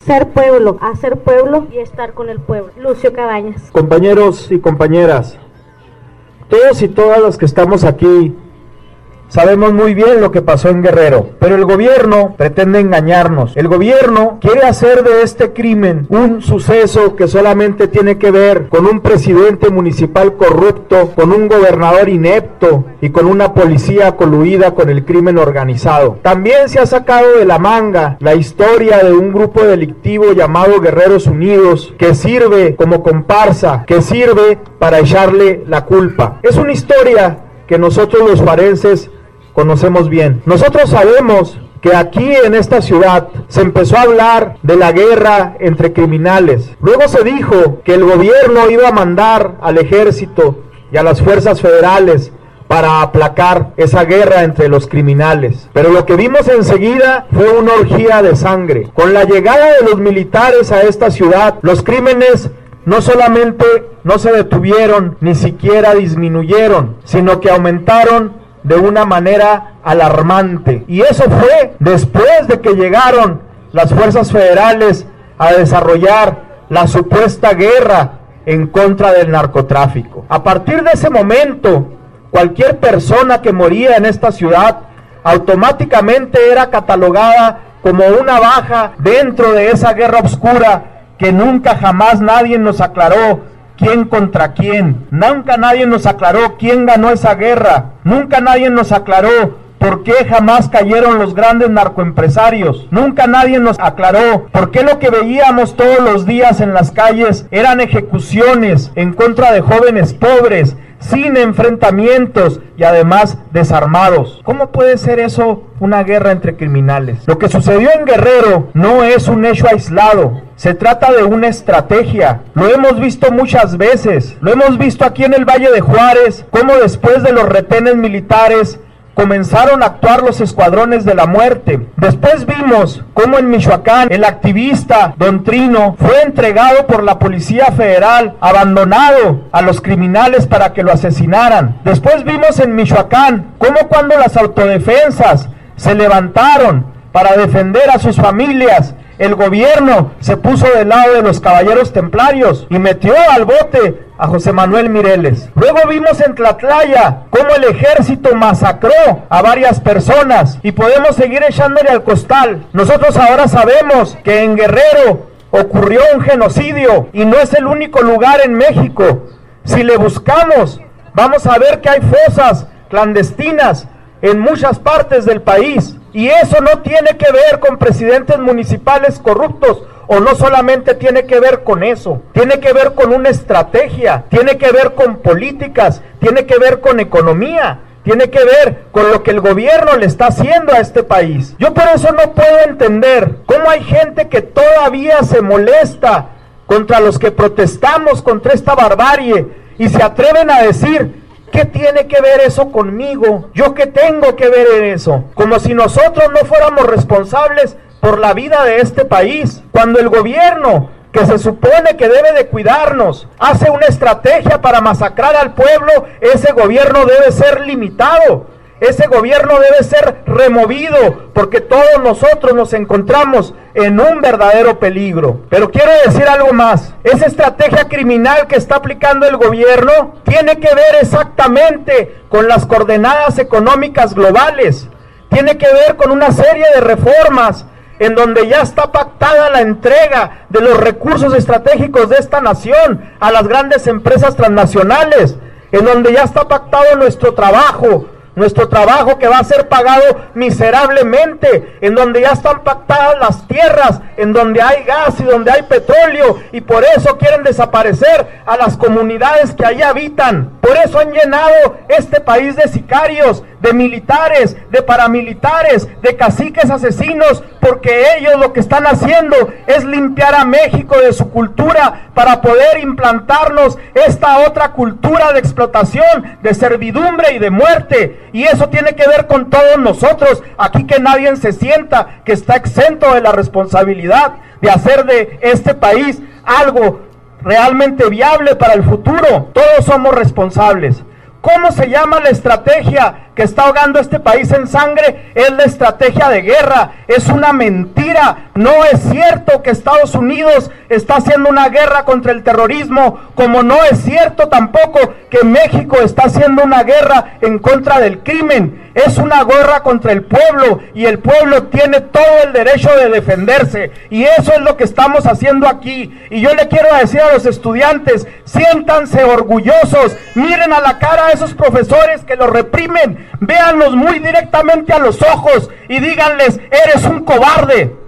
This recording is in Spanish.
Ser pueblo, hacer pueblo y estar con el pueblo. Lucio Cabañas. Compañeros y compañeras, todos y todas los que estamos aquí sabemos muy bien lo que pasó en Guerrero, pero el gobierno pretende engañarnos. El gobierno quiere hacer de este crimen un suceso que solamente tiene que ver con un presidente municipal corrupto, con un gobernador inepto y con una policía coluida con el crimen organizado. También se ha sacado de la manga la historia de un grupo delictivo llamado Guerreros Unidos, que sirve como comparsa, que sirve para echarle la culpa. Es una historia que nosotros los juarenses conocemos bien. Nosotros sabemos que aquí en esta ciudad se empezó a hablar de la guerra entre criminales. Luego se dijo que el gobierno iba a mandar al ejército y a las fuerzas federales para aplacar esa guerra entre los criminales. Pero lo que vimos enseguida fue una orgía de sangre. Con la llegada de los militares a esta ciudad, los crímenes no solamente no se detuvieron, ni siquiera disminuyeron, sino que aumentaron de una manera alarmante. Y eso fue después de que llegaron las fuerzas federales a desarrollar la supuesta guerra en contra del narcotráfico. A partir de ese momento, cualquier persona que moría en esta ciudad automáticamente era catalogada como una baja dentro de esa guerra oscura que nunca jamás nadie nos aclaró quién contra quién. Nunca nadie nos aclaró quién ganó esa guerra. Nunca nadie nos aclaró por qué jamás cayeron los grandes narcoempresarios. Nunca nadie nos aclaró por qué lo que veíamos todos los días en las calles eran ejecuciones en contra de jóvenes pobres, sin enfrentamientos y además desarmados. ¿Cómo puede ser eso una guerra entre criminales? Lo que sucedió en Guerrero no es un hecho aislado, se trata de una estrategia. Lo hemos visto muchas veces, lo hemos visto aquí en el Valle de Juárez, cómo después de los retenes militares comenzaron a actuar los escuadrones de la muerte. Después vimos cómo en Michoacán el activista Don Trino fue entregado por la Policía Federal, abandonado a los criminales para que lo asesinaran. Después vimos en Michoacán cómo cuando las autodefensas se levantaron para defender a sus familias, el gobierno se puso del lado de los caballeros templarios y metió al bote a José Manuel Mireles. Luego vimos en Tlatlaya cómo el ejército masacró a varias personas y podemos seguir echándole al costal. Nosotros ahora sabemos que en Guerrero ocurrió un genocidio y no es el único lugar en México. Si le buscamos, vamos a ver que hay fosas clandestinas en muchas partes del país. Y eso no tiene que ver con presidentes municipales corruptos, o no solamente tiene que ver con eso, tiene que ver con una estrategia, tiene que ver con políticas, tiene que ver con economía, tiene que ver con lo que el gobierno le está haciendo a este país. Yo por eso no puedo entender cómo hay gente que todavía se molesta contra los que protestamos contra esta barbarie y se atreven a decir: ¿qué tiene que ver eso conmigo? ¿Yo qué tengo que ver en eso? Como si nosotros no fuéramos responsables por la vida de este país. Cuando el gobierno, que se supone que debe de cuidarnos, hace una estrategia para masacrar al pueblo, ese gobierno debe ser limitado. Ese gobierno debe ser removido, porque todos nosotros nos encontramos en un verdadero peligro. Pero quiero decir algo más. Esa estrategia criminal que está aplicando el gobierno tiene que ver exactamente con las coordenadas económicas globales. Tiene que ver con una serie de reformas en donde ya está pactada la entrega de los recursos estratégicos de esta nación a las grandes empresas transnacionales, en donde ya está pactado nuestro trabajo que va a ser pagado miserablemente, en donde ya están pactadas las tierras, en donde hay gas y donde hay petróleo, y por eso quieren desaparecer a las comunidades que allí habitan. Por eso han llenado este país de sicarios, de militares, de paramilitares, de caciques asesinos, porque ellos lo que están haciendo es limpiar a México de su cultura para poder implantarnos esta otra cultura de explotación, de servidumbre y de muerte. Y eso tiene que ver con todos nosotros, aquí que nadie se sienta que está exento de la responsabilidad de hacer de este país algo realmente viable para el futuro. Todos somos responsables. ¿Cómo se llama la estrategia que está ahogando este país en sangre? Es la estrategia de guerra. Es una mentira. No es cierto que Estados Unidos está haciendo una guerra contra el terrorismo, como no es cierto tampoco que México está haciendo una guerra en contra del crimen. Es una guerra contra el pueblo, y el pueblo tiene todo el derecho de defenderse, y eso es lo que estamos haciendo aquí. Y yo le quiero decir a los estudiantes: siéntanse orgullosos, miren a la cara a esos profesores que los reprimen, véanlos muy directamente a los ojos y díganles: eres un cobarde.